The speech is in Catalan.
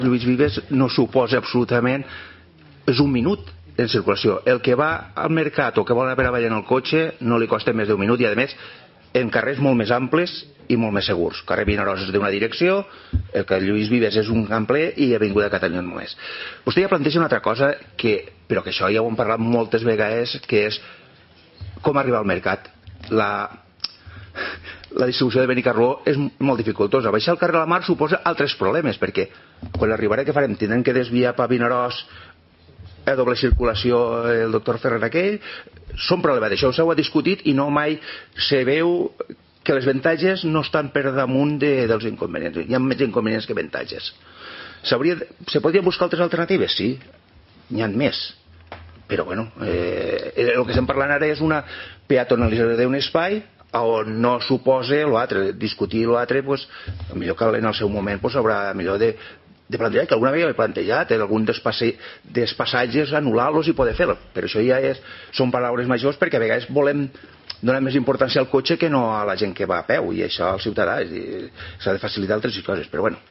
Lluís Vives no suposa absolutament, és un minut en circulació. El que va al mercat o que vol anar per avall en el cotxe no li costa més d'un minut, i a més en carrers molt més amples i molt més segurs. Carrer Vinaròs és d'una direcció, el que Lluís Vives és un camp ple i Avinguda Catalunya només. Vostè ja planteja una altra cosa, però que això ja ho hem parlat moltes vegades, que és com arribar al mercat. La distribució de Benicarló és molt dificultosa. Baixar al carrer La Mar suposa altres problemes, perquè quan l'arribaré que farem tindrem que desviar per Vinaròs a doble circulació el doctor Ferrer aquell, són problemes d'això, s'ho ha discutit i no mai se veu que les avantatges no estan per damunt dels inconvenients. Hi ha més inconvenients que avantatges. Se podrien buscar altres alternatives? Sí, n'hi ha més. Però bueno, el que estem parlant ara és una peatonalització d'un espai on no suposa l'altre. Discutir l'altre, millor que en el seu moment s'haurà millor de plantejar, que alguna vegada he plantejat algun dels passatges anul·lar-los i poder fer-lo, però això ja són paraules majors, perquè a vegades volem donar més importància al cotxe que no a la gent que va a peu, i això al ciutadà s'ha de facilitar altres coses, però bueno.